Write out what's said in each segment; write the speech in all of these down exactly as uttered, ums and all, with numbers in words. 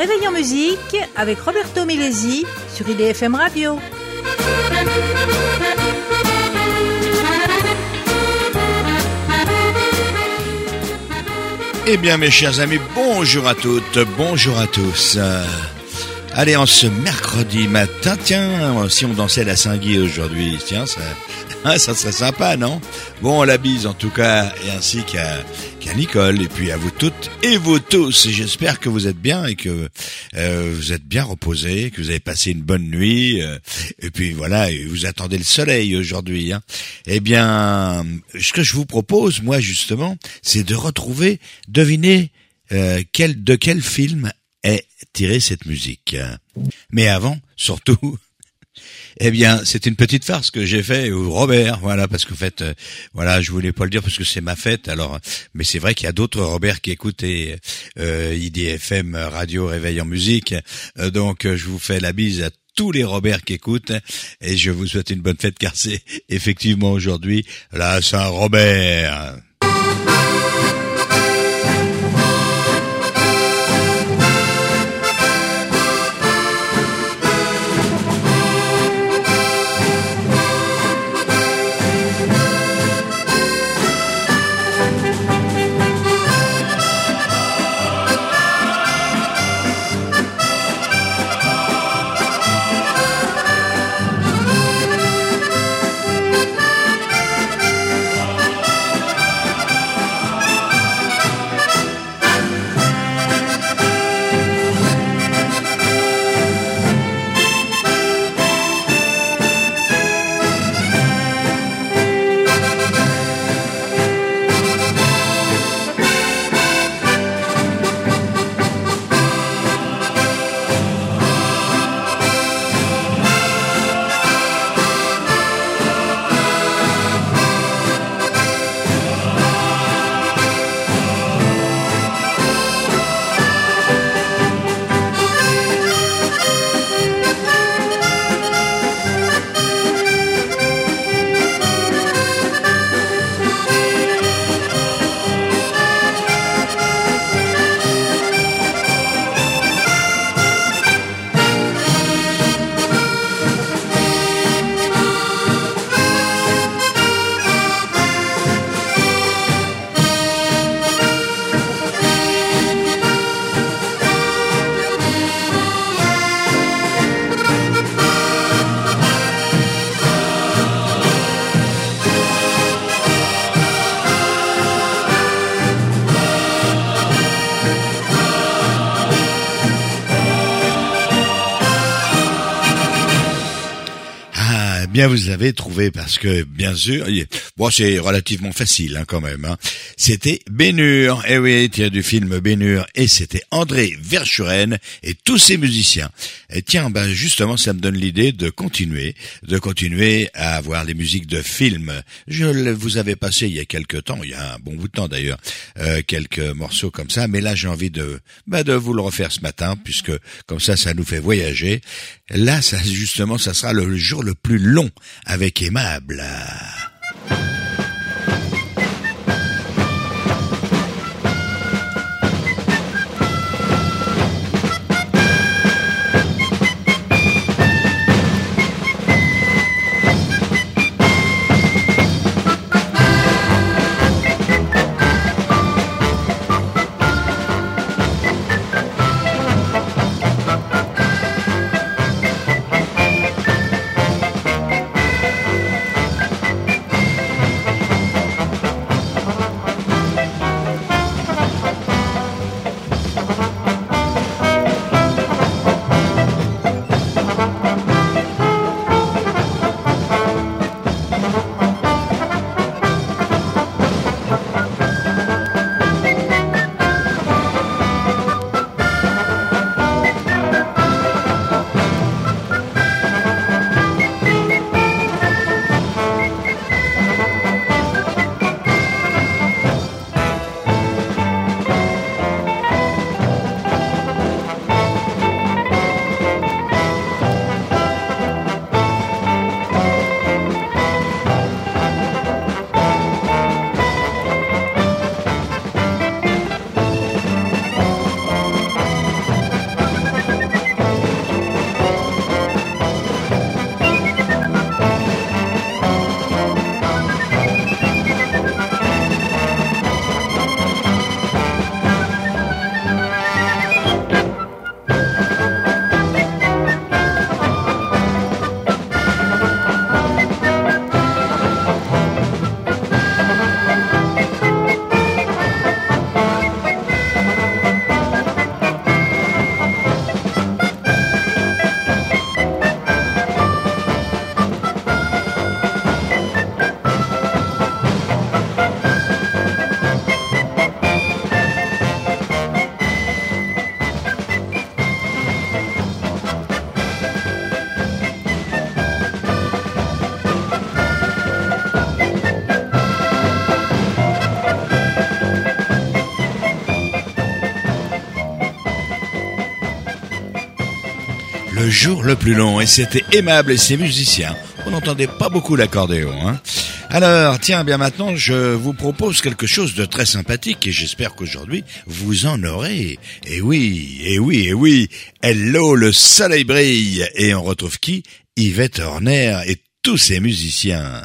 Réveil en musique avec Roberto Milesi sur I D F M Radio. Eh bien mes chers amis, bonjour à toutes, bonjour à tous. Euh, allez, en ce mercredi matin, tiens, si on dansait la Saint-Guy aujourd'hui, tiens, ça, hein, ça serait sympa, non? Bon, on la bise en tout cas, et ainsi qu'à, qu'à Nicole, et puis à vous toutes et vous tous. J'espère que vous êtes bien et que euh, vous êtes bien reposés, que vous avez passé une bonne nuit, euh, et puis voilà, et vous attendez le soleil aujourd'hui. Hein. Eh bien, ce que je vous propose, moi justement, c'est de retrouver, devinez euh, quel, de quel film est tirée cette musique. Mais avant, surtout... Eh bien, c'est une petite farce que j'ai fait au Robert, voilà, parce qu'en fait, euh, voilà, je voulais pas le dire parce que c'est ma fête, alors, mais c'est vrai qu'il y a d'autres Robert qui écoutent euh, I D F M Radio Réveil en musique, euh, donc euh, je vous fais la bise à tous les Robert qui écoutent et je vous souhaite une bonne fête car c'est effectivement aujourd'hui la Saint-Robert. Bien, vous avez trouvé parce que bien sûr, bon, c'est relativement facile hein, quand même. Hein. C'était Ben-Hur, eh oui, tiré du film Ben-Hur, et c'était André Verschuren et tous ses musiciens. Et tiens, ben justement, ça me donne l'idée de continuer, de continuer à avoir les musiques de films. Je vous avais passé il y a quelques temps, il y a un bon bout de temps d'ailleurs, euh, quelques morceaux comme ça, mais là j'ai envie de, ben, de vous le refaire ce matin, puisque comme ça, ça nous fait voyager. Là, ça justement, ça sera le jour le plus long avec Aimable. le jour le plus long, et c'était aimable et ses musiciens. On n'entendait pas beaucoup l'accordéon, hein. Alors, tiens, bien maintenant, je vous propose quelque chose de très sympathique, et j'espère qu'aujourd'hui, vous en aurez. Et oui, et oui, et oui, hello, le soleil brille. Et on retrouve qui? Yvette Horner et tous ses musiciens.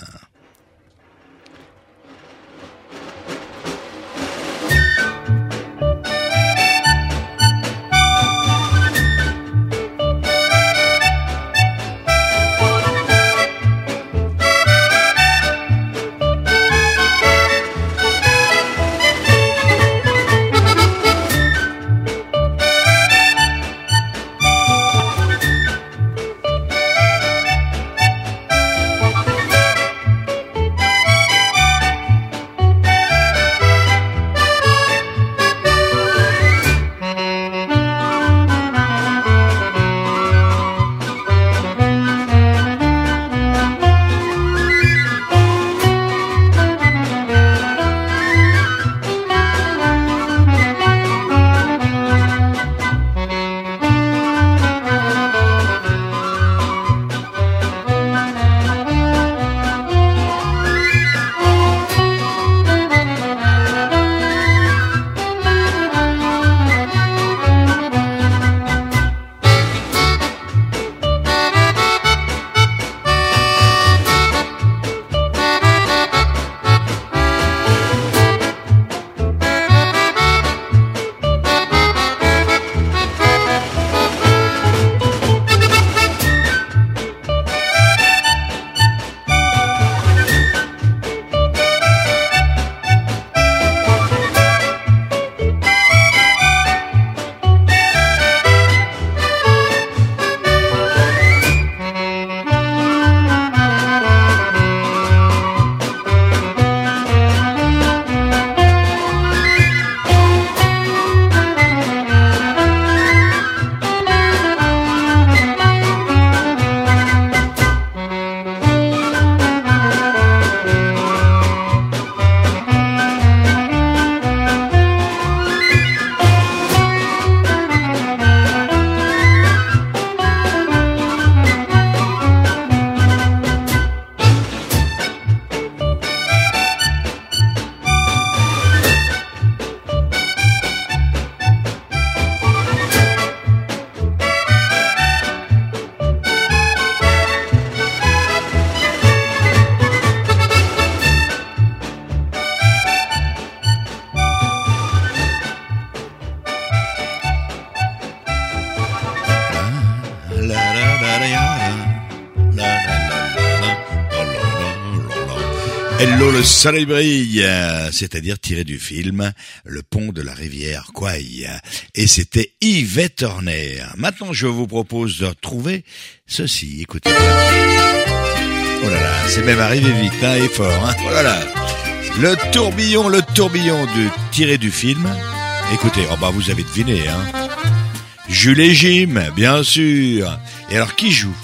Hello, le soleil brille, c'est-à-dire tiré du film Le pont de la rivière Kwai. Et c'était Yvette Horner. Maintenant, je vous propose de retrouver ceci. Écoutez bien. Oh là là, c'est même arrivé vite, hein, et fort, hein. Oh là là. Le tourbillon, le tourbillon de tiré du film. Écoutez, oh bah vous avez deviné, hein. Jules et Jim, bien sûr. Et alors, qui joue?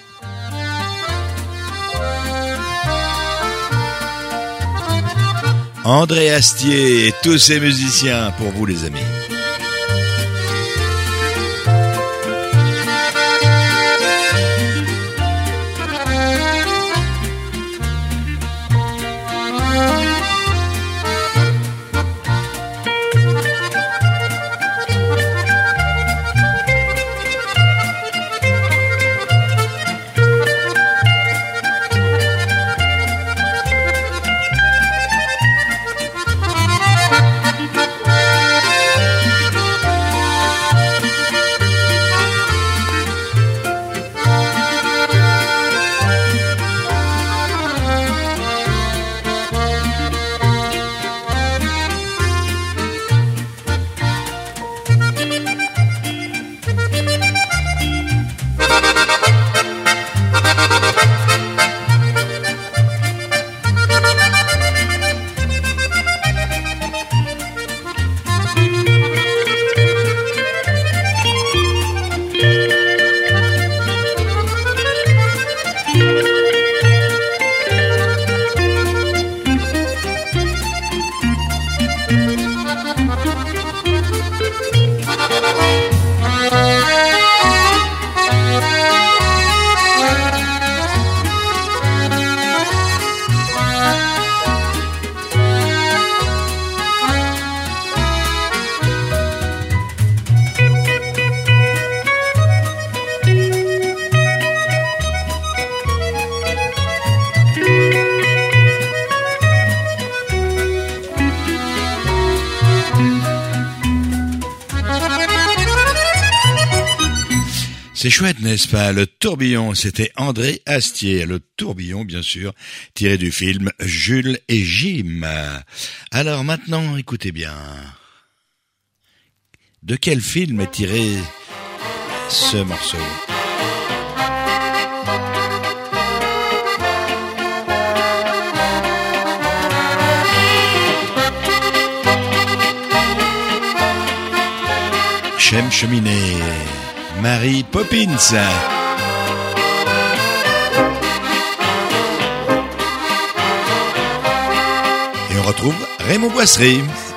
André Astier et tous ses musiciens pour vous les amis. C'est chouette, n'est-ce pas? Le tourbillon, c'était André Astier. Le tourbillon, bien sûr, tiré du film Jules et Jim. Alors maintenant, écoutez bien. De quel film est tiré ce morceau? Chem Cheminée, Mary Poppins. Et on retrouve Raymond Boisserie.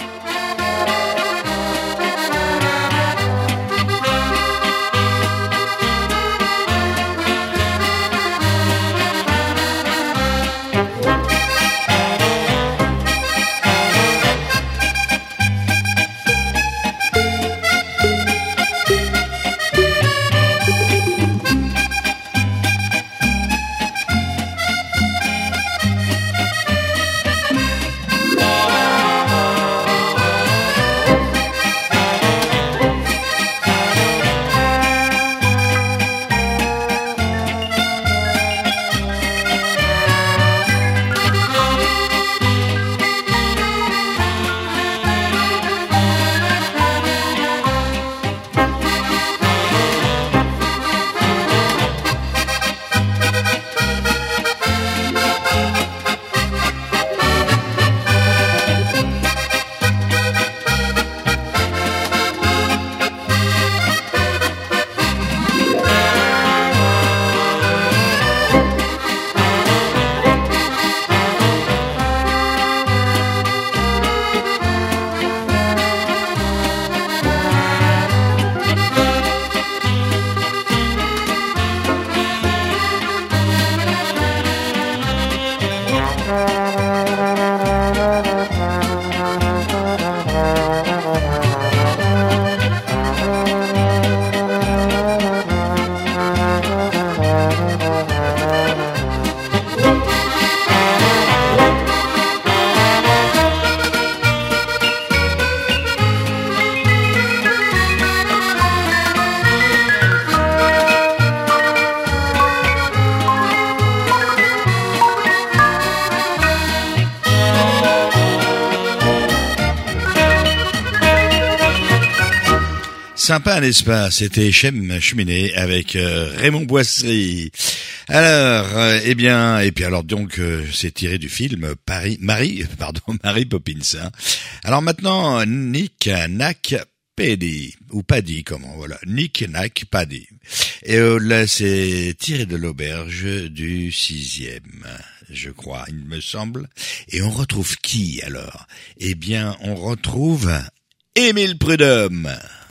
Sympa, n'est-ce pas? C'était Chem Cheminée avec euh, Raymond Boisserie. Alors, euh, eh bien, et puis alors donc, euh, c'est tiré du film Paris, Marie, pardon, Mary Poppins. Hein. Alors maintenant, Nick Nack Paddy, ou Paddy, comment, voilà, Nick Nack Paddy. Et euh, là, c'est tiré de l'auberge du sixième, je crois, il me semble. Et on retrouve qui alors? Eh bien, on retrouve Émile Prudhomme.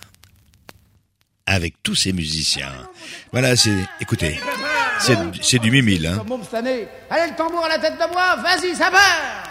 Avec tous ces musiciens. Voilà, c'est, écoutez, c'est, c'est du mimile, hein. Allez, le tambour à la tête de bois, vas-y, ça part!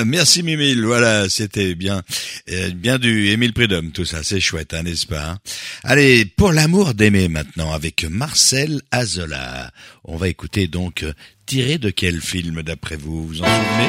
Merci Mimile, voilà, c'était bien, euh, bien du Émile Prudhomme, tout ça, c'est chouette, hein, n'est-ce pas, hein. Allez, pour l'amour d'aimer maintenant, avec Marcel Azola. On va écouter donc, euh, tiré de quel film d'après vous, vous en souvenez ?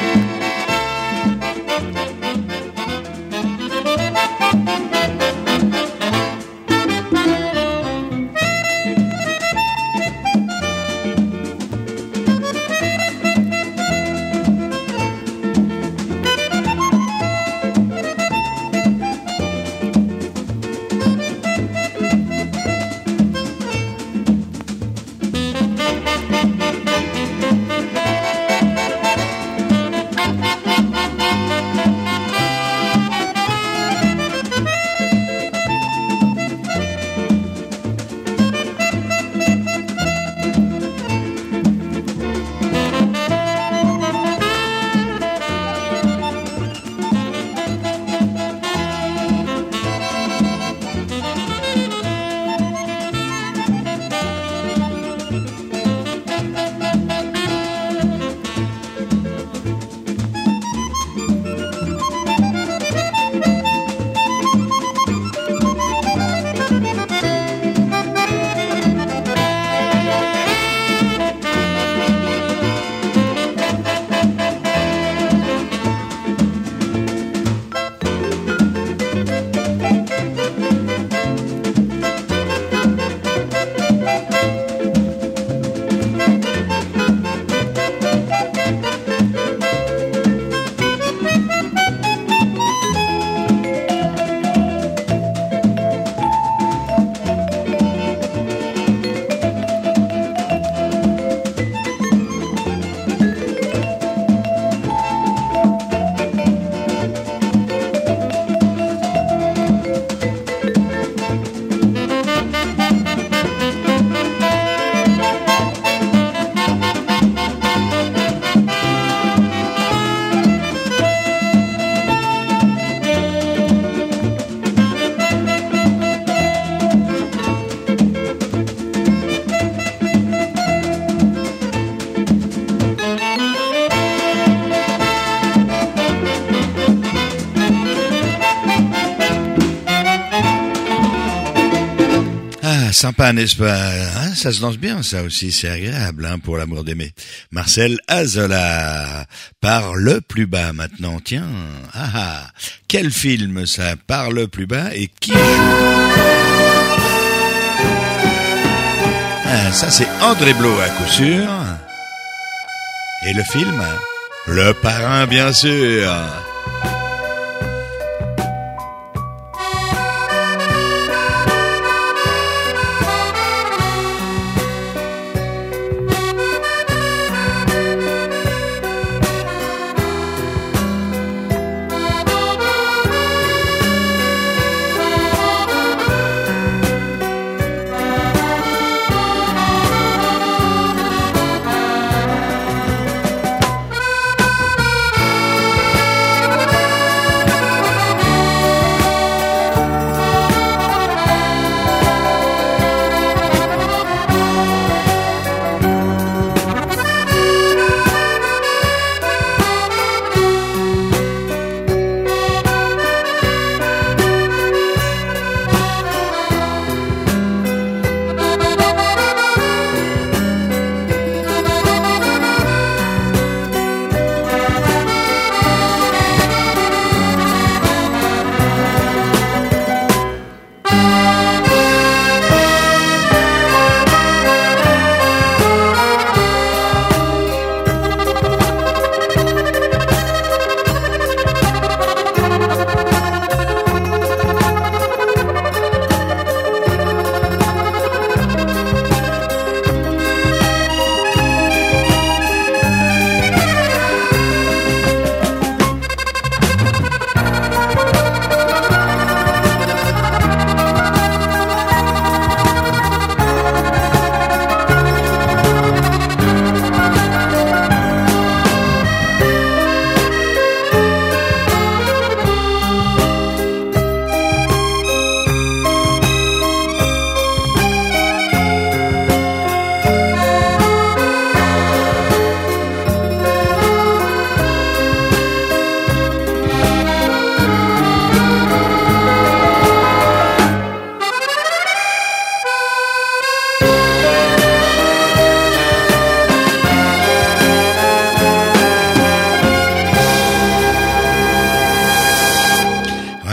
Sympa, n'est-ce pas, hein, ça se danse bien, ça aussi, c'est agréable, hein, pour l'amour d'aimer. Marcel Azola, par le plus bas maintenant, tiens, ah ah, quel film ça, par le plus bas, et qui joue? Ah, ça c'est André Blot à coup sûr. Et le film? Le Parrain, bien sûr.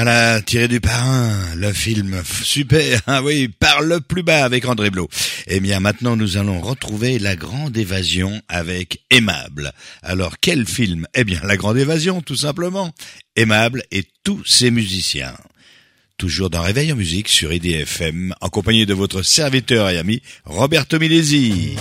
Voilà, tiré du Parrain, le film super, ah oui, Par le plus bas avec André Blot. Eh bien, maintenant, nous allons retrouver La Grande Évasion avec Aimable. Alors, quel film? Eh bien, La Grande Évasion, tout simplement. Aimable et tous ses musiciens. Toujours dans Réveil en musique sur I D F M, en compagnie de votre serviteur et ami, Roberto Milesi.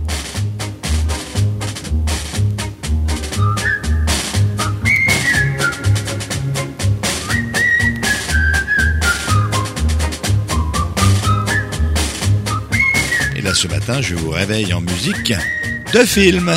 Et là, ce matin, je vous réveille en musique de film.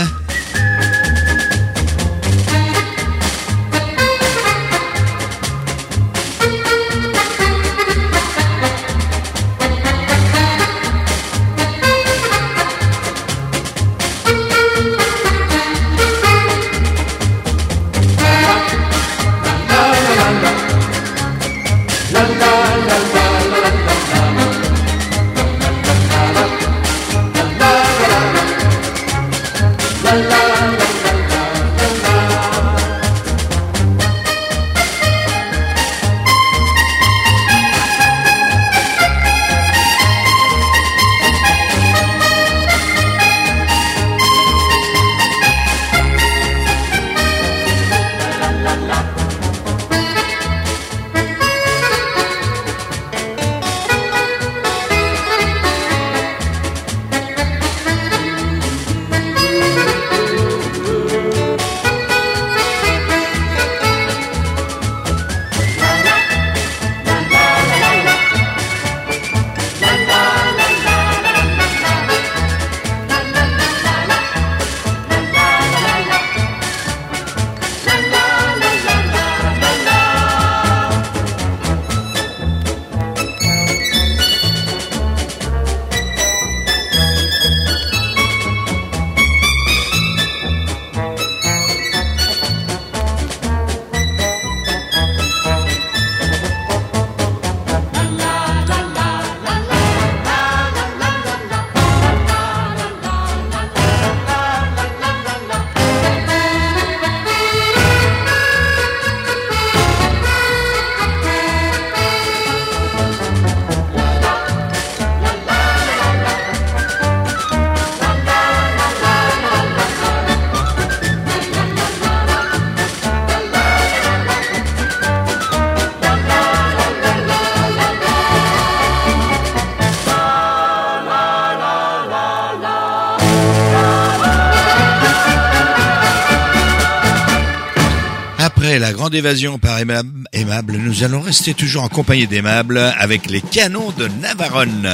Après La Grande Évasion par Aimable, nous allons rester toujours en compagnie d'Aimable avec les Canons de Navarone.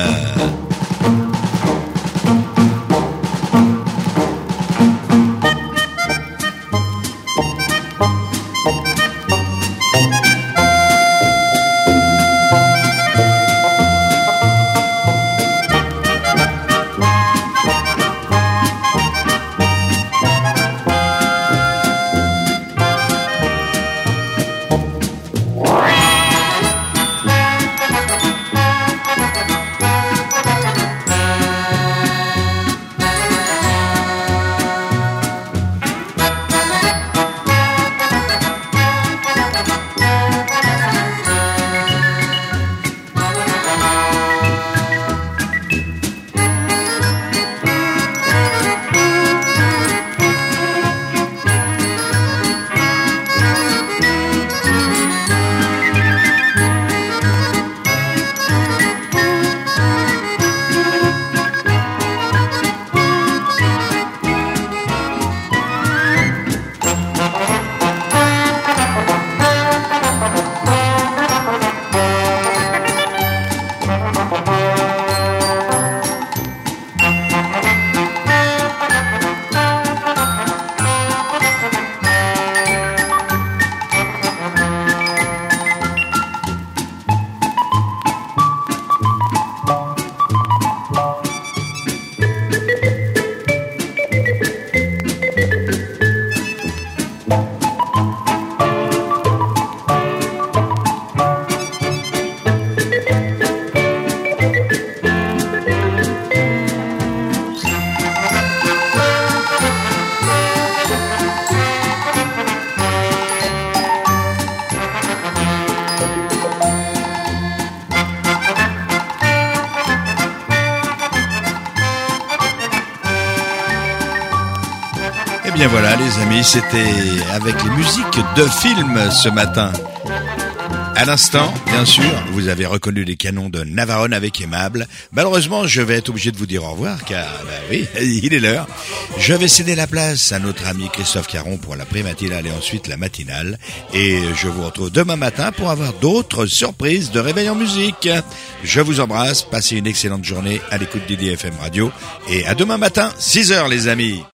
bien voilà les amis, c'était avec les musiques de films ce matin. À l'instant, bien sûr, vous avez reconnu les canons de Navarone avec Aimable. Malheureusement, je vais être obligé de vous dire au revoir, car, bah oui, il est l'heure. Je vais céder la place à notre ami Christophe Caron pour la pré-matinale et ensuite la matinale. Et je vous retrouve demain matin pour avoir d'autres surprises de réveil en musique. Je vous embrasse, passez une excellente journée à l'écoute d'I D F M Radio. Et à demain matin, six heures les amis.